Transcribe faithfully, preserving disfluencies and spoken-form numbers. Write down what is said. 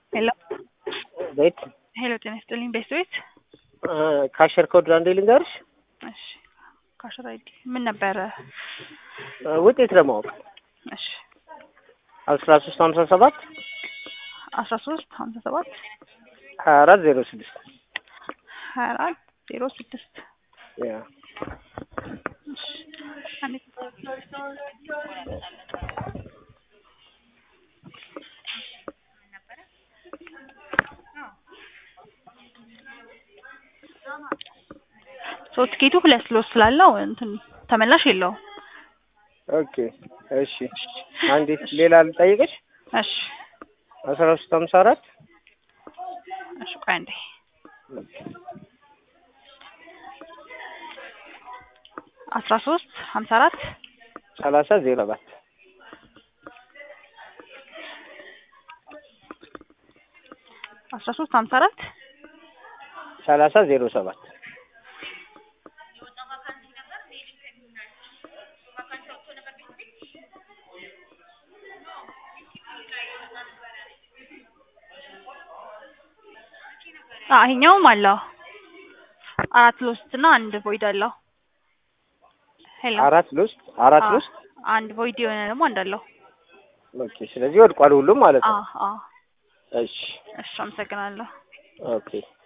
ሄሎ ቤት ሄሎ ጤና ይስጥልኝ ቤት ቤት ካሸር ኮድ አንዴ ልንገርሽ። እሺ ካሸር አይዲ ምን ነበረ? ውጤት ለማወቅ እሺ አስራ ሶስት ሀምሳ ሰባት አስራ ሶስት ሀምሳ ሰባት ሀያ አራት ዜሮ ስድስት ሀያ አራት ዜሮ ስድስት ያ እሺ አንዴ ሶ ትኬቱ ሁለት ስሎት ስላለው እንትን ተመላሽ የለውም። ኦኬ እሺ አንዴ ሌላ ልጠይቅሽ። እሺ አስራ ሶስት ሀምሳ አራት እሺ ቆይ አንዴ አስራ ሶስት ሀምሳ አራት ሰላሳ ዜሮ ሰባት አስራ ሶስት ሀምሳ አራት ሰላሳ ዜሮ ሰባት አዎ ይሄኛውም አለው አራት ሎስት እና አንድ ቮይድ አለው። ሄሎ አራት ሎስት አራት ሎስት አንድ ቮይድ የሆነ ደግሞ አንድ አለው። ኦኬ ስለዚህ ወድቋል ሁሉም ማለት ነው። አዎ አዎ እሺ እሺ አመሰግናለሁ። ኦኬ